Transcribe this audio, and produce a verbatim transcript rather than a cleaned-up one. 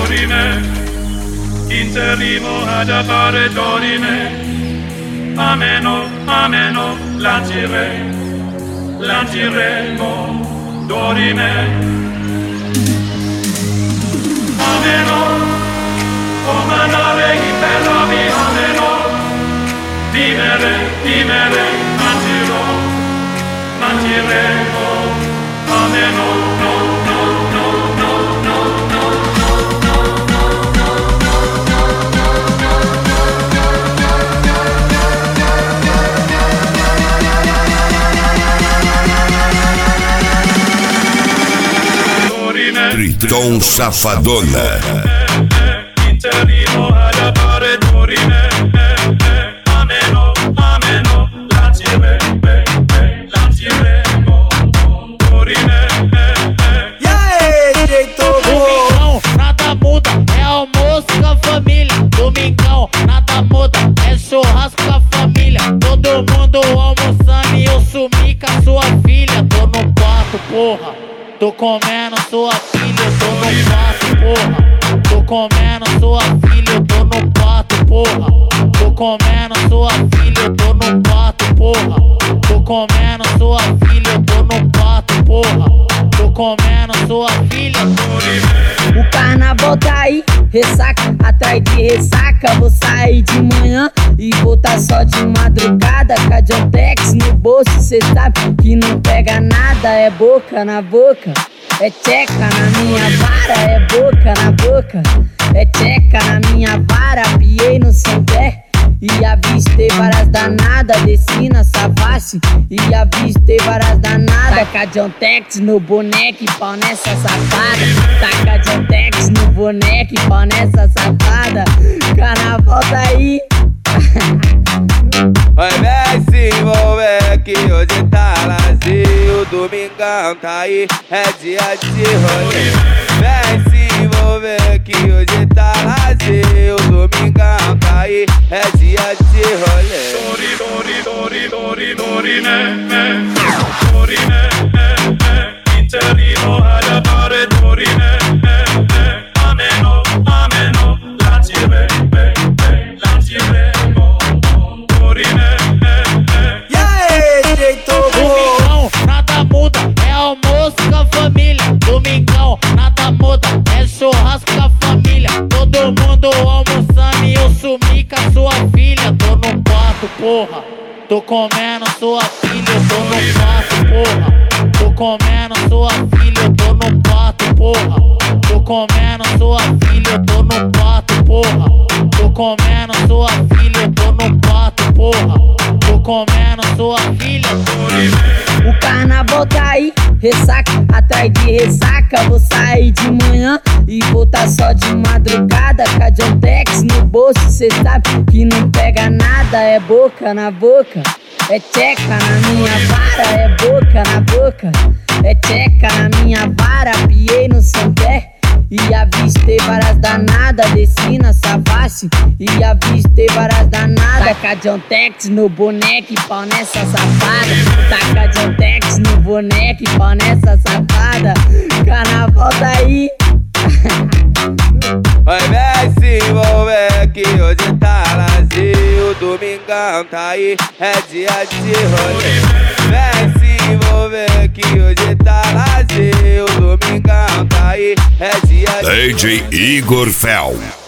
dorime, interrimo ad appare dorime, ameno, ameno, lancire, lanciremo, dorime, ameno, comandare i ferrovi, ameno, vivere, vivere, lancirò, lanciremo, ameno, no, no, no, no, no, no, Triton Safadona. Interrimo ad appare dorime, ameno, ameno, lancire, lanciremo, dorime. Domingão, nada muda, é almoço com a família. Domingão, nada muda, é churrasco com a família. Todo mundo almoçando e eu sumi com a sua filha. Tô no quarto, porra, tô comendo sua filha. Eu tô no quarto, porra, tô comendo sua filha. Eu tô no quarto, porra, tô comendo sua filha. Eu tô no quarto, porra, tô comendo sua filha. Eu tô no quarto, porra, tô comendo sua filha. O carnaval tá aí, ressaca atrás de ressaca. Vou sair de manhã e voltar só de madrugada. Cadiontex no bolso, cê sabe que não pega nada. É boca na boca, é tcheca na minha vara. É boca na boca, é tcheca na minha vara. Piei no seu pé e avistei várias danadas. Desci na Savassi e avistei várias danadas. Taca Jontex no boneco e pau nessa safada. Taca Jontex no boneco e pau nessa safada. Carnaval tá aí. Vai, vem se envolver que hoje tá vazio. Domingão tá aí, é dia de rolê. Vem se envolver que hoje tá vazio. Domingão tá aí, é dia de rolê. Dori, dori, dori, dori, dorime, dorime, interrimo ad appare dorime, ameno, ameno, lancire, lanciremo, dorime. Domingão, nada muda, é almoço com a família. Domingão, nada muda, é churrasco com a família. Todo mundo almoçando e eu sumi com a sua filha. Tô no quarto, porra, tô comendo sua filha. Eu tô no quarto, porra, tô comendo sua filha. Eu tô no quarto, porra, tô comendo sua filha. Eu tô no quarto, porra, tô comendo sua filha. Eu tô no quarto, porra, tô comendo sua filha. O carnaval tá aí, ressaca atrás de ressaca. Vou sair de manhã e voltar só de madrugada. Cadiontex no bolso, cê sabe que não pega nada. É boca na boca, é tcheca na minha vara. É boca na boca, é tcheca na minha vara. Piei no seu pé e avistei várias danadas. Desci na Savassi e avistei várias danadas. Taca Jontex no boneco e pau nessa safada. Taca Jontex no boneco e pau nessa safada. Carnaval tá aí. Vai, vem se envolver que hoje tá vazio. Domingão tá aí, é dia de rolê. Vem se envolver que hoje tá vazio. Domingão tá aí, é dia de D J Igor Fel.